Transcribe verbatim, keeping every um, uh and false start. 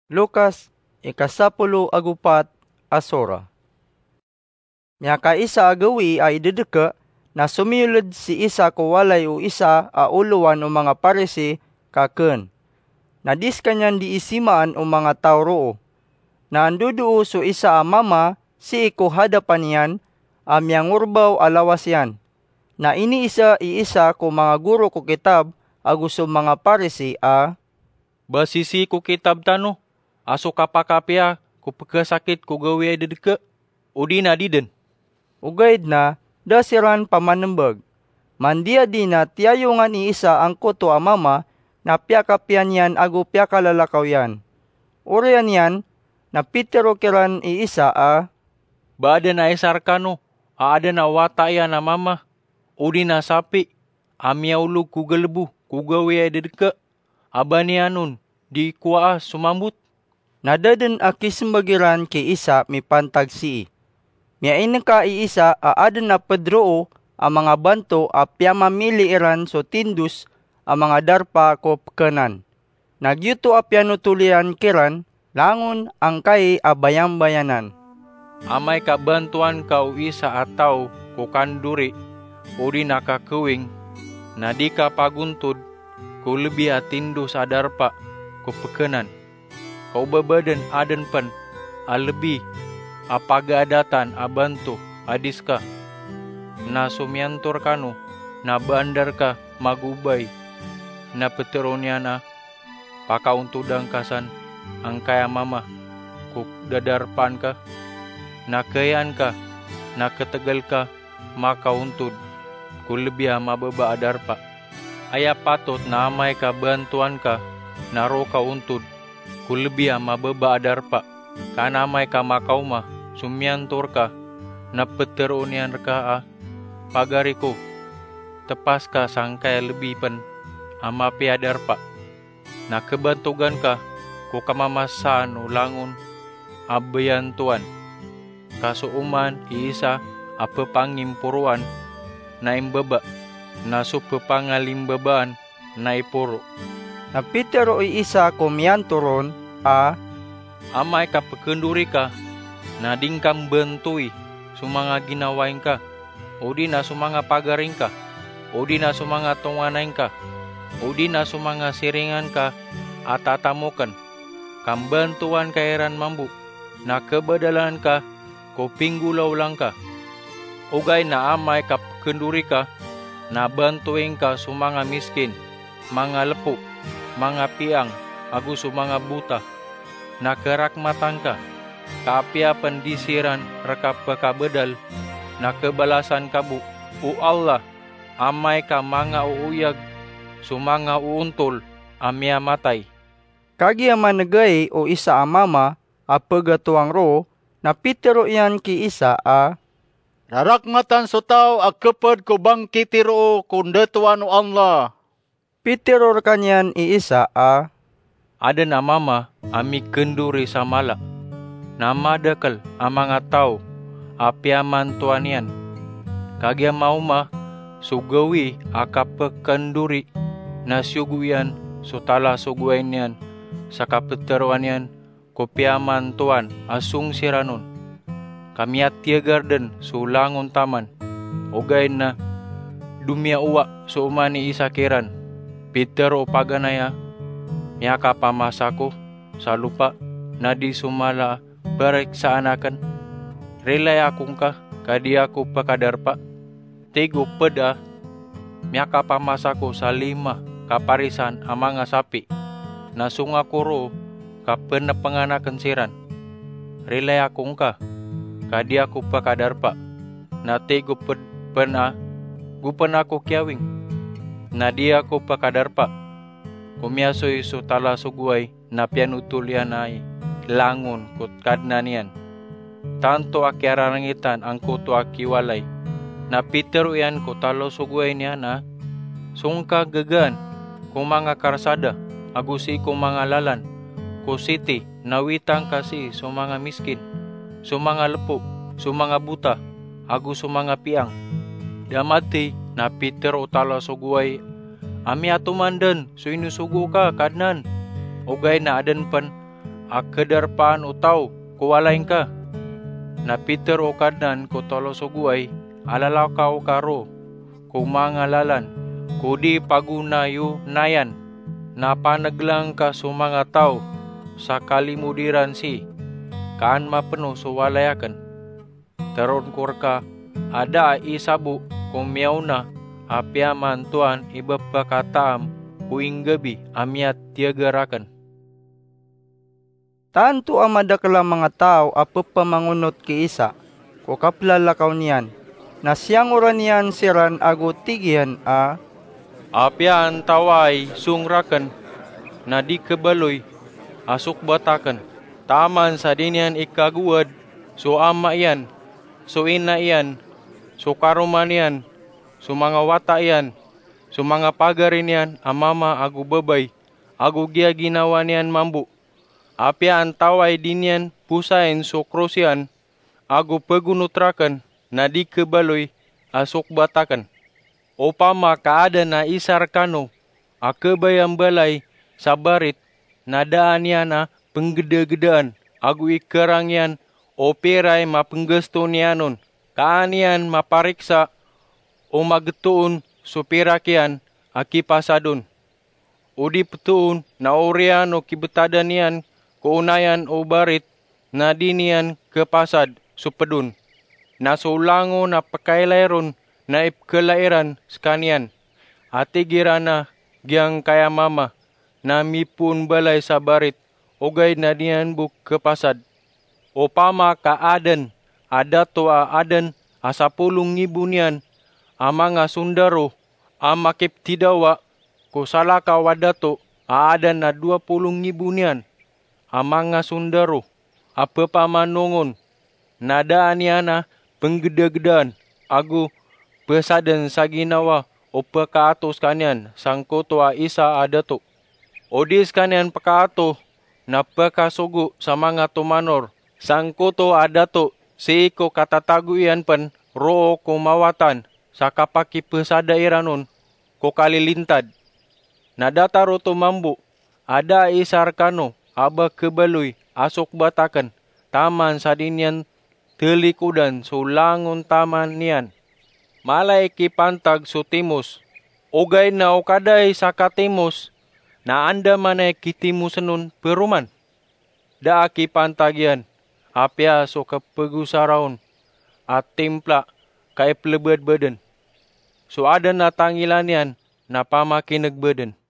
Lukas ikasapulo agupat asora. Nya kaisa agawi ay dedeke na sumiyulod si isa ko walay o isa a uluwan o mga Parisi kaken. Nadis kanyan diisimaan o mga tao roo. Na anduduo so isa a mama si iko hadapan niyan amyang urbaw alawas yan. Na iniisa iisa ko mga guro ko kitab aguso mga Parisi a basisi ko kitab tano. Aso kapakapya ko pagkasakit ko gawi ay dedeke. Udi na diden. Ugaid na dasiran pamanembag. Mandia di na tiyayungan iisa ang kuto a mama na piyakapyan yan ago piyakalalakaw yan. Urian yan na pitero kiran iisa a Baada na isarkano. Aada na wata ya na mama. Udi na sapi. Amya ulog ko galebu. Ko gawi ay dedeke. Aba ni anon. Di kuwa sumambut. Nadaden akismbagiran ki isa mi pantag sii. Miyain ka iisa aaden na pedroo ang mga banto a piyamamili iran so tindus ang mga darpa ko pekanan. Nagyuto a pianutulian kiran langon ang kay abayang-bayanan. Amay kabantuan ka o isa ataw ko kanduri o di nakakawing na di ka paguntod ko lebih atindu sa darpa ko pekanan. Kau babadan adan pan alebi apagaadatan abanto adis ka na sumyantor kano na bandar ka magubay na peteroniana pakauntudang kasan ang kaya mama kuk dadarpan ka na kayan ka na katagal ka makauntod kulebya mababa adarpa aya patot na amay ka bantuan ka naro ka untod kulebya mababa adarpa kanamay ka makauma sumyantor ka na peteronian ka a pagari ko tepas ka sangkay lebih pan ama piadarpa na kebantugan ka ko kamamasan ulangon abayantuan kasuuman iisa apa pangimpuruan na imbaba na supepangalimbabaan na ipuro. Na pitero iisa kumyantoron a amay ka pekenduri ka na dingkam bentui sumanga ginawain ka o di na sumanga pagaring ka o di na sumanga tunganain ka o di na sumanga siringan ka at tatamukan kambantuan kairan mambu na kebadalan ka ko pinggulaw lang ka ugay na amay ka pekenduri ka na bantuin ka sumanga miskin mga lepu mga piang aguso mga buta na kerakmatan ka kaapya pendisiran rekap pekabedal na kebalasan kabu u Allah amay ka mga uuyag sumanga uuntol amya matay. Kagi managay o isa a mama a pagatuang ro na pitero iyan ki isa a narakmatan so tao agkeped ko bangkitiro kundatuan o Allah. Pitero kanyan iisa a ada na mama ami kenduri samala nama dekal amang atau apiaman tuanian kagia mauma sugawi akape kenduri nasyuguyan sutala suguainian sakapeteruanian kopiaman tuan asung siranon kami atia garden sulangon taman ogain na dumia uwa suumani isakiran Peter o paganaya miyaka pamasako sa lupa na di sumala barik sa anakan relay akong ka kadi ako pakadarpa tigo peda miyaka pamasako sa lima kaparisan ang mga sapi na sungakuro kapen na panganakan siran relay akong ka kadi ako pakadarpa na tigo pena gupan ako kiawing na di ako pakadarpa kumiasoy so tala suguay na pianutulian ay langon kut kadnanian tanto akiarangitan ang kuto akiwalay na pitero yan ko talo suguay niya na sungka gagan kung mga karsada agusi kung mga lalan ko siti nawitang kasi so mga miskin so mga lepo so mga buta agus so mga piang damati na Peter utala suguay ami atumandan so inusugo ka kadnan ugay na adan pan akedarpaan utau kuwalain ka. Na Peter o kadnan ko tolo suguay, alalaw ka o karo, kumangalalan, kudi pagunayo nayan, napanaglang ka sumanga tao, sa kalimudiran si, kaan mapeno suwalayakan. Teron kurka, ada isabu kumiyaw na, apiaman tuan ibapakataam, kuing gabi amiat tiagarakan. Tanto ang madakla mga tao apo pamangunot ki isa, ko kaplalakaw niyan, na siyang oran niyan siran ago tigihan a, apian taway sungrakan, na di kebaloy, asuk batakan, taman sa dinyan ikaguad, so ama iyan, so ina iyan, so karuman iyan, so mga wata iyan, so mga pagarin iyan, amama agu babay, agu gia ginawa niyan mambu. Apia antaway dinyan pusain so krosyan, agu pegunutrakan, na di kebaloy, asuk batakan. Opama kaada na isar kano, akebayang balay, sabarit, nadaan yan na penggede-gedaan, agu ikerang yan, o peray mapenggesto niyanon, kaan yan mapariksa, o magtuun, supirakian, akipasadun. O di petuun, na orian o kibetadan yan, kuunayan o barit, na dinian kepasad, supedun. Na sulango na pakailayron, na ipkelairan skanian. Ati girana, giyang kaya mama, na mipun balay sa barit, ogay na diyan buk kepasad. O pama ka aden, ada to a aden, asapulong ngibu niyan, amanga sundaro, amakip tidawa, kusalaka wadato, a aden na dua pulong ngibu niyan, amanga sundaro, apa pamanongon, nadaan yana penggeda-gedaan, agu pesaden sa ginawa, o pekaatos kanyan, sangkoto a isa adato. Odis kanyan pekaato, na pekasugu sa mga tumanor, sangkoto adato, si iko katataguyan pen, roo kumawatan, sa kapaki pesada iranon, ko kalilintad. Nadataro tumambu, ada isar kano, aba kebaloy, asok batakan, taman sa dinyan, telikudan, sulangon taman niyan. Malay kipantag so timos, ogay na okaday sa katimos, na anda manay kitimus nun peruman. Da kipantag yan, apya so kapagusaraon, at timpla kay plebed baden. So ada na tangilan yan, na pamakinag baden.